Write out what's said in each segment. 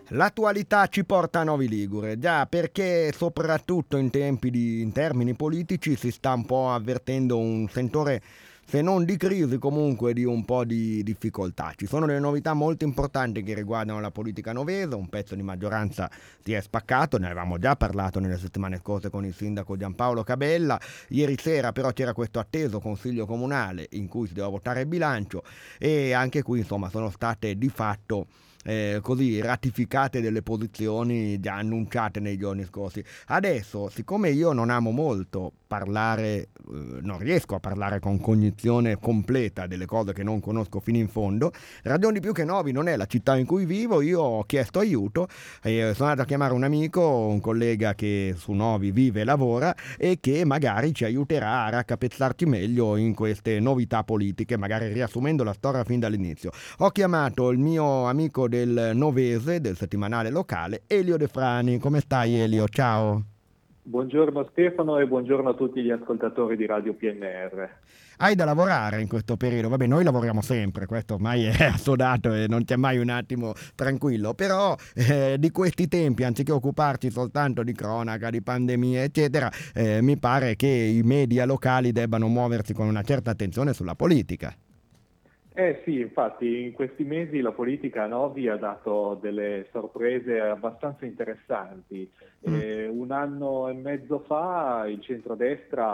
L'attualità ci porta a Novi Ligure, già perché soprattutto in termini politici si sta un po' avvertendo un sentore, se non di crisi, comunque di un po' di difficoltà. Ci sono delle novità molto importanti che riguardano la politica novese, un pezzo di maggioranza si è spaccato, ne avevamo già parlato nelle settimane scorse con il sindaco Giampaolo Cabella. Ieri sera però c'era questo atteso consiglio comunale in cui si doveva votare il bilancio e anche qui insomma sono state di fatto così ratificate delle posizioni già annunciate nei giorni scorsi. Adesso, siccome io non amo molto parlare, non riesco a parlare con cognizione completa delle cose che non conosco fino in fondo, ragion di più che Novi non è la città in cui vivo, io ho chiesto aiuto e sono andato a chiamare un amico, un collega che su Novi vive e lavora e che magari ci aiuterà a raccapezzarci meglio in queste novità politiche, magari riassumendo la storia fin dall'inizio. Ho chiamato il mio amico del Novese, del settimanale locale, Elio De Frani. Come stai, Elio? Ciao. Buongiorno Stefano e buongiorno a tutti gli ascoltatori di Radio PNR. Hai da lavorare in questo periodo? Vabbè, noi lavoriamo sempre, questo ormai è assodato e non c'è mai un attimo tranquillo, però di questi tempi, anziché occuparci soltanto di cronaca, di pandemie, eccetera, mi pare che i media locali debbano muoversi con una certa attenzione sulla politica. Sì, infatti in questi mesi la politica a Novi ha dato delle sorprese abbastanza interessanti. Un anno e mezzo fa il centrodestra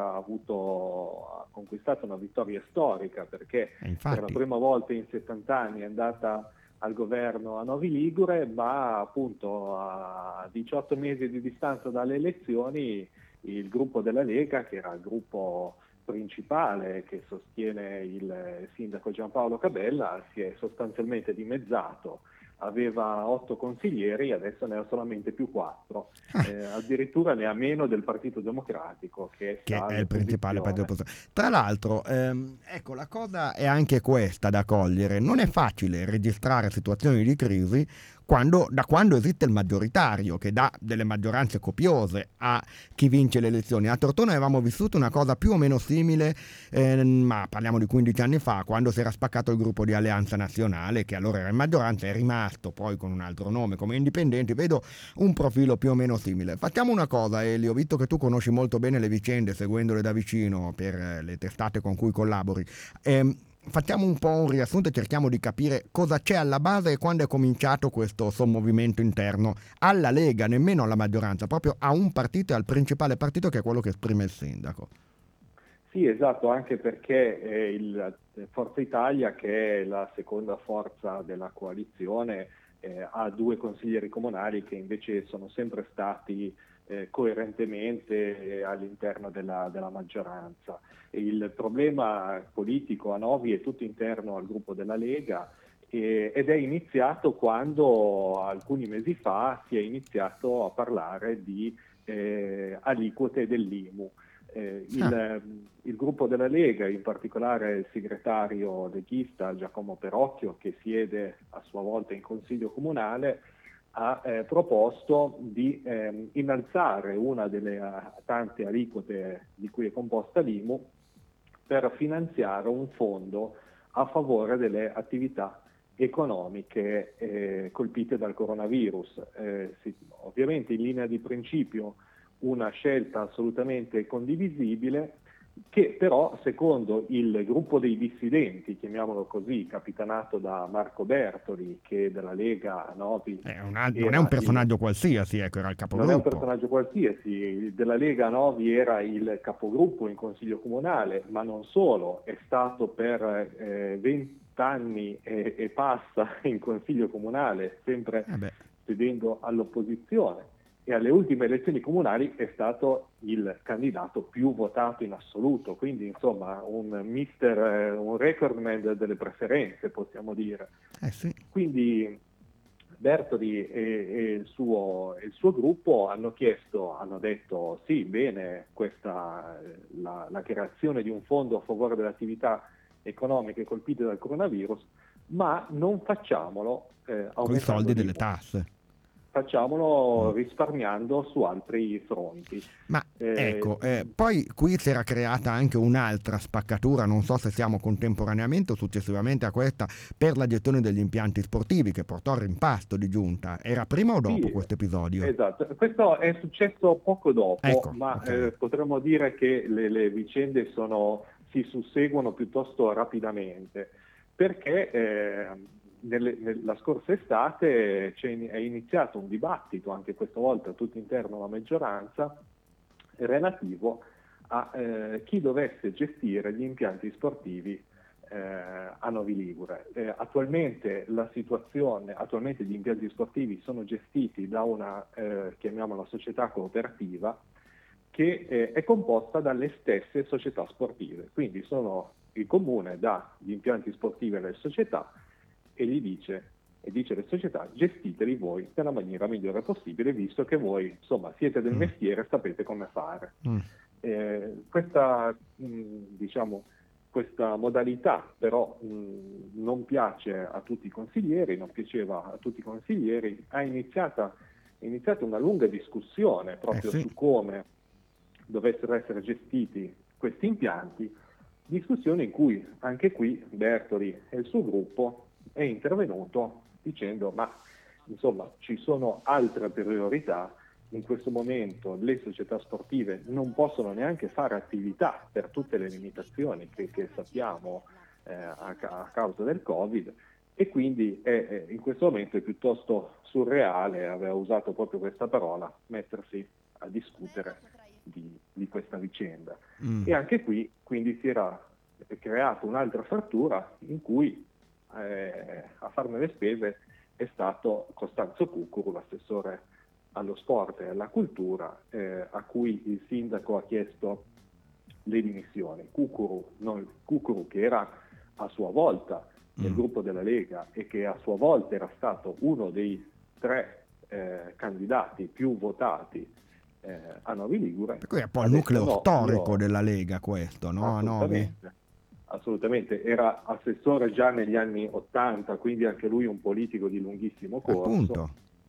ha conquistato una vittoria storica perché per la prima volta in 70 anni è andata al governo a Novi Ligure, ma appunto a 18 mesi di distanza dalle elezioni il gruppo della Lega, che era il gruppo principale che sostiene il sindaco Giampaolo Cabella, si è sostanzialmente dimezzato, aveva 8 consiglieri, adesso ne ha solamente più 4, addirittura ne ha meno del Partito Democratico che è il principale partito oppositore. Tra l'altro, ecco, la cosa è anche questa da cogliere, non è facile registrare situazioni di crisi da quando esiste il maggioritario che dà delle maggioranze copiose a chi vince le elezioni. A Tortona avevamo vissuto una cosa più o meno simile, ma parliamo di 15 anni fa, quando si era spaccato il gruppo di Alleanza Nazionale, che allora era in maggioranza, è rimasto poi con un altro nome come indipendenti. Vedo un profilo più o meno simile. Facciamo una cosa, Elio, visto che tu conosci molto bene le vicende seguendole da vicino per le testate con cui collabori, facciamo un po' un riassunto e cerchiamo di capire cosa c'è alla base e quando è cominciato questo sommovimento interno alla Lega, nemmeno alla maggioranza, proprio a un partito e al principale partito che è quello che esprime il sindaco. Sì, esatto, anche perché Forza Italia, che è la seconda forza della coalizione, ha 2 consiglieri comunali che invece sono sempre stati coerentemente all'interno della maggioranza. Il problema politico a Novi è tutto interno al gruppo della Lega ed è iniziato quando alcuni mesi fa si è iniziato a parlare di aliquote dell'IMU. Il gruppo della Lega, in particolare il segretario leghista Giacomo Perocchio, che siede a sua volta in Consiglio Comunale, ha proposto di innalzare una delle tante aliquote di cui è composta l'IMU per finanziare un fondo a favore delle attività economiche colpite dal coronavirus. Ovviamente in linea di principio una scelta assolutamente condivisibile, che però secondo il gruppo dei dissidenti, chiamiamolo così, capitanato da Marco Bertoli, che della Lega Novi non è un personaggio qualsiasi, ecco, era il capogruppo. Non è un personaggio qualsiasi, della Lega Novi era il capogruppo in Consiglio Comunale, ma non solo, è stato per 20 anni e passa in Consiglio Comunale, sempre sedendo all'opposizione. E alle ultime elezioni comunali è stato il candidato più votato in assoluto, quindi insomma un recordman delle preferenze, possiamo dire. Sì. Quindi Bertoli e il suo gruppo hanno detto sì, bene, la creazione di un fondo a favore delle attività economiche colpite dal coronavirus, ma non facciamolo con i soldi delle tasse. facciamolo risparmiando su altri fronti. Ma ecco, poi qui si era creata anche un'altra spaccatura, non so se siamo contemporaneamente o successivamente a questa, per la gestione degli impianti sportivi, che portò al rimpasto di Giunta. Era prima o dopo questo episodio? Esatto, questo è successo poco dopo, ecco, ma okay. Potremmo dire che le vicende si susseguono piuttosto rapidamente, perché la scorsa estate è iniziato un dibattito, anche questa volta tutto interno alla maggioranza, relativo a chi dovesse gestire gli impianti sportivi a Novi Ligure. Attualmente gli impianti sportivi sono gestiti da una, chiamiamola società cooperativa, che è composta dalle stesse società sportive. Quindi il comune dà gli impianti sportivi alle società e dice alle società: gestiteli voi nella maniera migliore possibile, visto che voi insomma siete del mestiere e sapete come fare. Questa modalità però non piace a tutti i consiglieri, non piaceva a tutti i consiglieri. È iniziata una lunga discussione proprio su come dovessero essere gestiti questi impianti, discussione in cui anche qui Bertoli e il suo gruppo è intervenuto dicendo: ma insomma ci sono altre priorità, in questo momento le società sportive non possono neanche fare attività per tutte le limitazioni che sappiamo a causa del Covid, e quindi in questo momento è piuttosto surreale, aveva usato proprio questa parola, mettersi a discutere di questa vicenda. E anche qui quindi si era creata un'altra frattura in cui a farne le spese è stato Costanzo Cucuru, l'assessore allo sport e alla cultura, a cui il sindaco ha chiesto le dimissioni. Cucuru, che era a sua volta nel gruppo della Lega e che a sua volta era stato uno dei 3 candidati più votati a Novi Ligure. Per cui è un po' il nucleo storico della Lega questo, no? Assolutamente, era assessore già negli anni '80, quindi anche lui un politico di lunghissimo corso. Appunto.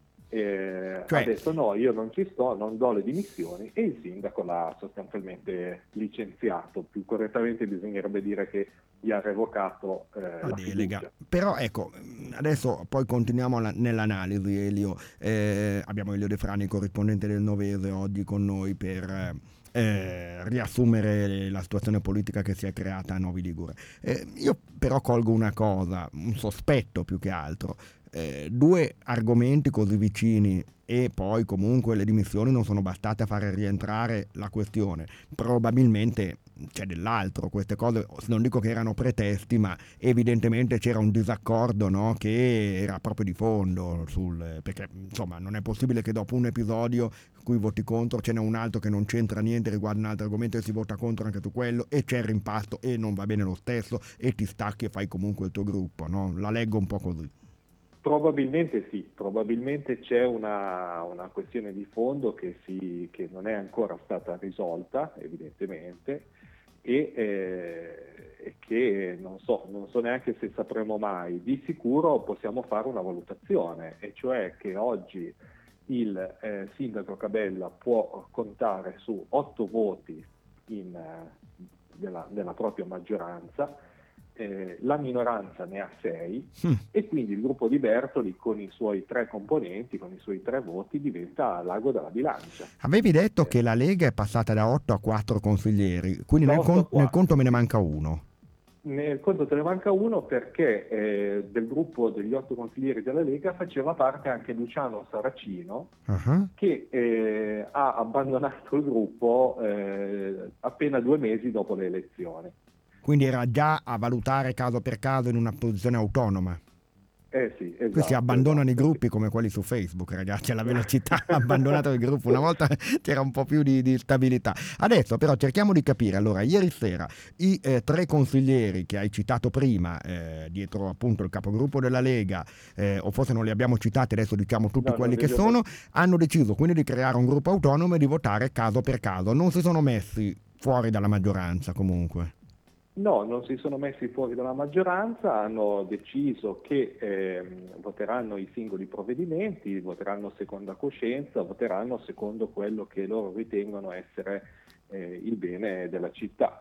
Ha detto: no, io non ci sto, non do le dimissioni, e il sindaco l'ha sostanzialmente licenziato. Più correttamente bisognerebbe dire che gli ha revocato la delega. Fiducia. Però ecco, adesso poi continuiamo nell'analisi, Elio. Abbiamo Elio De Frani, corrispondente del Novese, oggi con noi per riassumere la situazione politica che si è creata a Novi Ligure. Io però colgo una cosa, un sospetto più che altro. 2 argomenti così vicini e poi comunque le dimissioni non sono bastate a fare rientrare la questione. Probabilmente c'è dell'altro, queste cose non dico che erano pretesti, ma evidentemente c'era un disaccordo, no? Che era proprio di fondo perché insomma non è possibile che dopo un episodio cui voti contro ce n'è un altro che non c'entra niente, riguarda un altro argomento e si vota contro anche su quello, e c'è il rimpasto e non va bene lo stesso e ti stacchi e fai comunque il tuo gruppo, no? La leggo un po' così. Probabilmente sì, probabilmente c'è una questione di fondo che non è ancora stata risolta, evidentemente, e che non so neanche se sapremo mai. Di sicuro possiamo fare una valutazione, e cioè che oggi il sindaco Cabella può contare su 8 voti della propria maggioranza. La minoranza ne ha 6 e quindi il gruppo di Bertoli con i suoi 3 componenti, con i suoi 3 voti, diventa l'ago della bilancia. Avevi detto che la Lega è passata da 8 a 4 consiglieri, quindi nel conto me ne manca uno. Nel conto te ne manca uno perché del gruppo degli 8 consiglieri della Lega faceva parte anche Luciano Saracino, che ha abbandonato il gruppo appena 2 mesi dopo le elezioni. Quindi era già a valutare caso per caso in una posizione autonoma. Sì, esatto. Questi abbandonano i gruppi come quelli su Facebook, ragazzi, alla velocità. Abbandonato il gruppo, una volta c'era un po' più di stabilità. Adesso però cerchiamo di capire. Allora, ieri sera i 3 consiglieri che hai citato prima, dietro appunto il capogruppo della Lega, o forse non li abbiamo citati, adesso diciamo tutti quelli che sono, hanno deciso quindi di creare un gruppo autonomo e di votare caso per caso. Non si sono messi fuori dalla maggioranza comunque. No, non si sono messi fuori dalla maggioranza, hanno deciso che voteranno i singoli provvedimenti, voteranno secondo coscienza, voteranno secondo quello che loro ritengono essere il bene della città.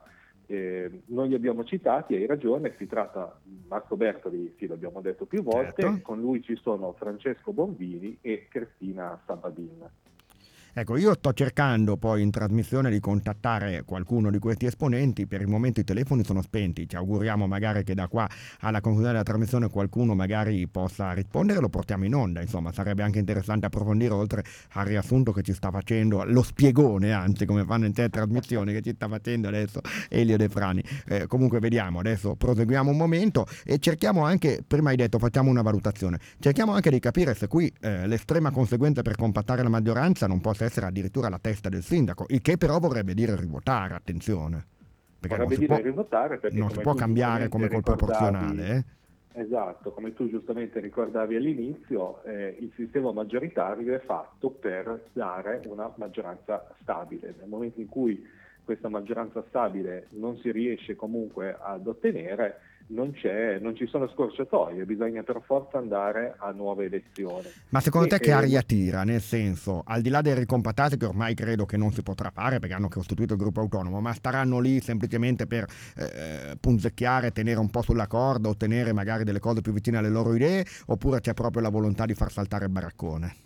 Non li abbiamo citati, hai ragione, si tratta di Marco Bertoli, sì, l'abbiamo detto più volte, Certo. con lui ci sono Francesco Bonvini e Cristina Sabadin. Ecco, io sto cercando poi in trasmissione di contattare qualcuno di questi esponenti, per il momento i telefoni sono spenti, ci auguriamo magari che da qua alla conclusione della trasmissione qualcuno magari possa rispondere, lo portiamo in onda, insomma sarebbe anche interessante approfondire oltre al riassunto che ci sta facendo, lo spiegone anzi come fanno in te trasmissioni che ci sta facendo adesso Elio De Frani. Comunque vediamo, adesso proseguiamo un momento e cerchiamo anche, prima hai detto facciamo una valutazione, cerchiamo anche di capire se qui l'estrema conseguenza per compattare la maggioranza non possa essere addirittura la testa del sindaco, il che però vorrebbe dire rivotare, attenzione, perché Vorrebbe dire rivotare perché non si come può tu cambiare come giustamente col proporzionale. ricordavi, esatto, come tu giustamente ricordavi all'inizio, il sistema maggioritario è fatto per dare una maggioranza stabile. Nel momento in cui questa maggioranza stabile non si riesce comunque ad ottenere, non ci sono scorciatoie, bisogna per forza andare a nuove elezioni. Ma secondo E, te che aria tira? Nel senso, al di là dei ricompattati che ormai credo che non si potrà fare perché hanno costituito il gruppo autonomo, ma staranno lì semplicemente per punzecchiare, tenere un po' sulla corda, ottenere magari delle cose più vicine alle loro idee, oppure c'è proprio la volontà di far saltare il baraccone?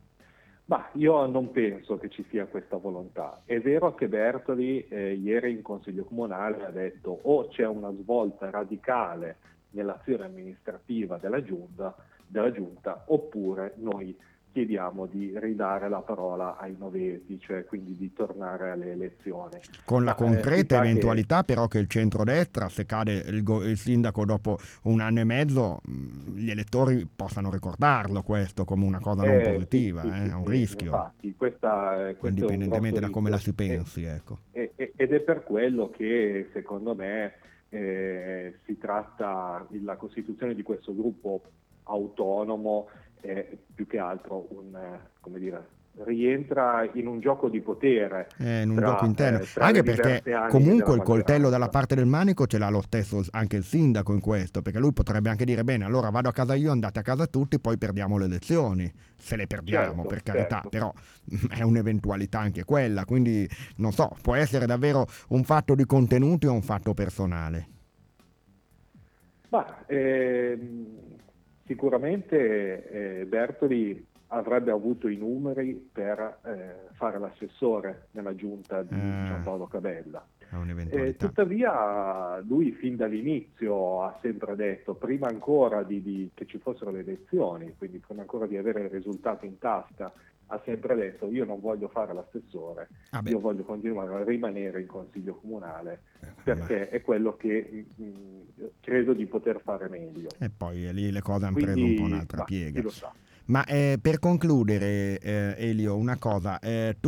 Ma io non penso che ci sia questa volontà. È vero che Bertoli ieri in Consiglio Comunale ha detto o c'è una svolta radicale nell'azione amministrativa della giunta oppure noi chiediamo di ridare la parola ai noveti, cioè quindi di tornare alle elezioni. Con la Ma si concreta sa che eventualità però che il centrodestra, se cade il sindaco dopo un anno e mezzo, gli elettori possano ricordarlo questo come una cosa non sì, positiva, sì, è sì, un sì, rischio, infatti questo è un indipendentemente grosso da come la rischio. si pensi, ecco. Ed è per quello che secondo me si tratta, la costituzione di questo gruppo autonomo è più che altro come dire, rientra in un gioco di potere In un gioco interno, tra le anche perché diverse anime della comunque il coltello dalla maggioranza. parte del manico ce l'ha lo stesso anche il sindaco in questo, perché lui potrebbe anche dire bene, allora vado a casa io, andate a casa tutti, poi perdiamo le elezioni, se le perdiamo Certo, per carità, certo. però è un'eventualità anche quella, quindi non so, può essere davvero un fatto di contenuti o un fatto personale. Ma sicuramente Bertoli avrebbe avuto i numeri per fare l'assessore nella giunta di Giampaolo Cabella. È un'eventualità. Tuttavia lui fin dall'inizio ha sempre detto, prima ancora che ci fossero le elezioni, quindi prima ancora di avere il risultato in tasca, ha sempre detto io non voglio fare l'assessore, io voglio continuare a rimanere in consiglio comunale perché è quello che credo di poter fare meglio. E poi lì le cose hanno preso un po' Quindi, un'altra chi piega. lo sa. Ma per concludere, Elio, una cosa,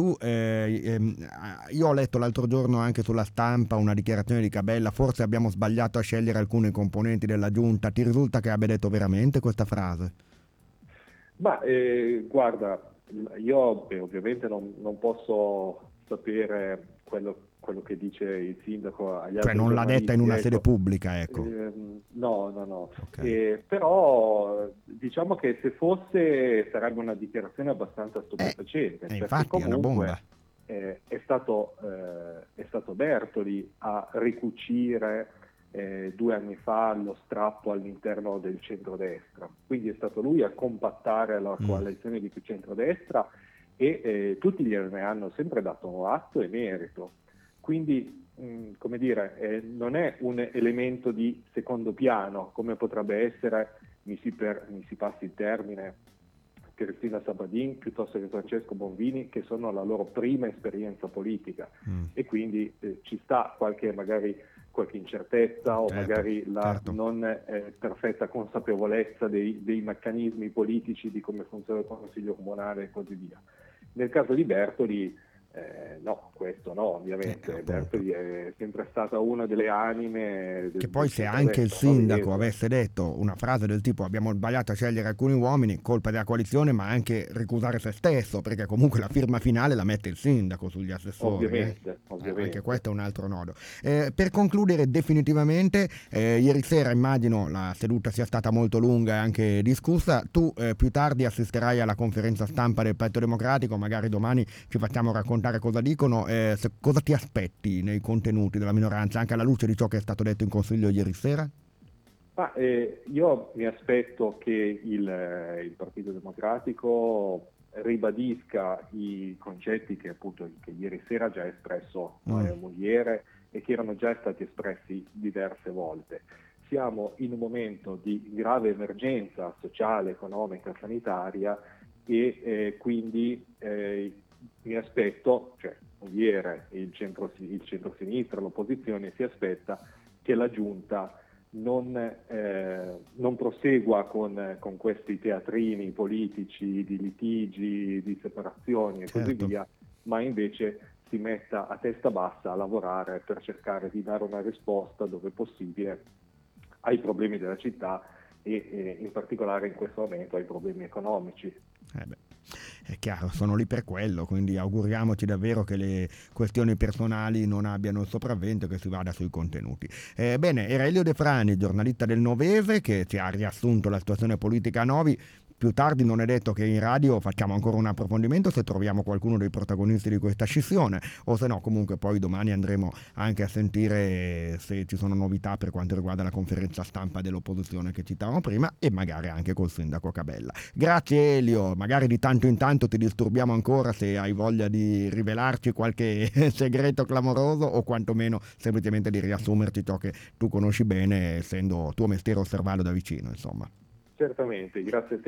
io ho letto l'altro giorno anche sulla stampa una dichiarazione di Cabella, forse abbiamo sbagliato a scegliere alcuni componenti della giunta, ti risulta che abbia detto veramente questa frase? Ma guarda, io ovviamente non posso sapere quello che dice il sindaco agli Cioè altri non l'ha detta in giornalisti, una sede ecco. pubblica, ecco. No. Ok. Però diciamo che se fosse sarebbe una dichiarazione abbastanza stupefacente, perché Infatti è una bomba. comunque è stato Bertoli a ricucire 2 anni fa lo strappo all'interno del centrodestra, quindi è stato lui a compattare la coalizione di centrodestra e tutti gliene hanno sempre dato atto e merito. Quindi, come dire, non è un elemento di secondo piano, come potrebbe essere, mi si passi il termine, Cristina Sabadin piuttosto che Francesco Bonvini, che sono la loro prima esperienza politica e quindi ci sta magari qualche incertezza o magari la non perfetta consapevolezza dei meccanismi politici, di come funziona il Consiglio Comunale e così via. Nel caso di Bertoli No, questo no, ovviamente. Appunto. Bertoli è sempre stata una delle anime Che del poi se anche il centrodestra sindaco novedo. avesse detto una frase del tipo abbiamo sbagliato a scegliere alcuni uomini, colpa della coalizione, ma anche ricusare se stesso, perché comunque la firma finale la mette il sindaco sugli assessori. Ovviamente, Anche ovviamente. questo è un altro nodo. Per concludere definitivamente, ieri sera immagino la seduta sia stata molto lunga e anche discussa, tu più tardi assisterai alla conferenza stampa del Partito Democratico, magari domani ci facciamo raccontare cosa dicono, cosa ti aspetti nei contenuti della minoranza, anche alla luce di ciò che è stato detto in Consiglio ieri sera? Ma io mi aspetto che il Partito Democratico ribadisca i concetti che appunto che ieri sera ha già espresso Mm, Muliere e che erano già stati espressi diverse volte. Siamo in un momento di grave emergenza sociale, economica, sanitaria e quindi mi aspetto, cioè Muliere, il centro-sinistra, l'opposizione si aspetta che la Giunta non prosegua con questi teatrini politici di litigi, di separazioni e così certo. via, ma invece si metta a testa bassa a lavorare per cercare di dare una risposta dove possibile ai problemi della città e in particolare in questo momento ai problemi economici. Beh, è chiaro, sono lì per quello, quindi auguriamoci davvero che le questioni personali non abbiano il sopravvento e che si vada sui contenuti. Bene, era Elio De Frani, giornalista del Novese, che ci ha riassunto la situazione politica a Novi. Più tardi non è detto che in radio facciamo ancora un approfondimento se troviamo qualcuno dei protagonisti di questa scissione, o se no comunque poi domani andremo anche a sentire se ci sono novità per quanto riguarda la conferenza stampa dell'opposizione che citavamo prima e magari anche col sindaco Cabella. Grazie Elio, magari di tanto in tanto ti disturbiamo ancora se hai voglia di rivelarci qualche segreto clamoroso o quantomeno semplicemente di riassumerci ciò che tu conosci bene essendo tuo mestiere osservarlo da vicino, insomma. Certamente, grazie a te.